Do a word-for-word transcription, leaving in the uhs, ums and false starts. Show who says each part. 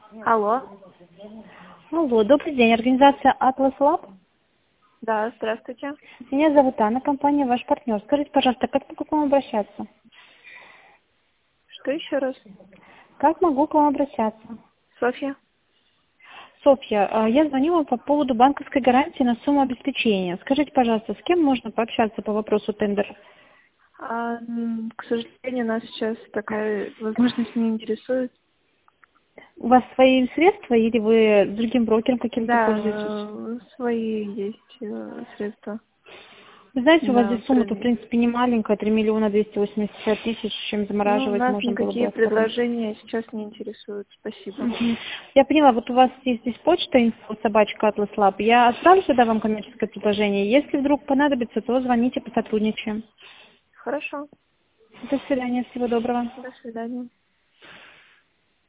Speaker 1: Алло.
Speaker 2: Алло, добрый день. Организация Atlas Lab.
Speaker 1: Да, здравствуйте.
Speaker 2: Меня зовут Анна, компания ваш партнер. Скажите, пожалуйста, как могу к вам обращаться?
Speaker 1: Что еще раз?
Speaker 2: Как могу к вам обращаться?
Speaker 1: Софья.
Speaker 2: Софья, а, я звоню вам по поводу банковской гарантии на сумму обеспечения. Скажите, пожалуйста, с кем можно пообщаться по вопросу тендера?
Speaker 1: А, м, к сожалению, нас сейчас такая возможность не интересует.
Speaker 2: У вас свои средства или вы другим брокером каким-то
Speaker 1: Да,
Speaker 2: пользуетесь?
Speaker 1: э, свои есть э, средства
Speaker 2: Вы знаете, у вас
Speaker 1: на
Speaker 2: здесь сумма-то, в
Speaker 1: продление.
Speaker 2: принципе, не маленькая, три миллиона двести восемьдесят пять тысяч, чем
Speaker 1: Ну,
Speaker 2: замораживать
Speaker 1: нас
Speaker 2: можно было бы
Speaker 1: никакие
Speaker 2: оформить.
Speaker 1: предложения сейчас не интересуют. Спасибо.
Speaker 2: Мгм. Я поняла, вот у вас есть здесь почта инфо собачка Atlas Lab. Я отправлю сюда вам коммерческое предложение. Если вдруг понадобится, то звоните, посотрудничаем.
Speaker 1: Хорошо.
Speaker 2: До свидания, всего доброго.
Speaker 1: До свидания.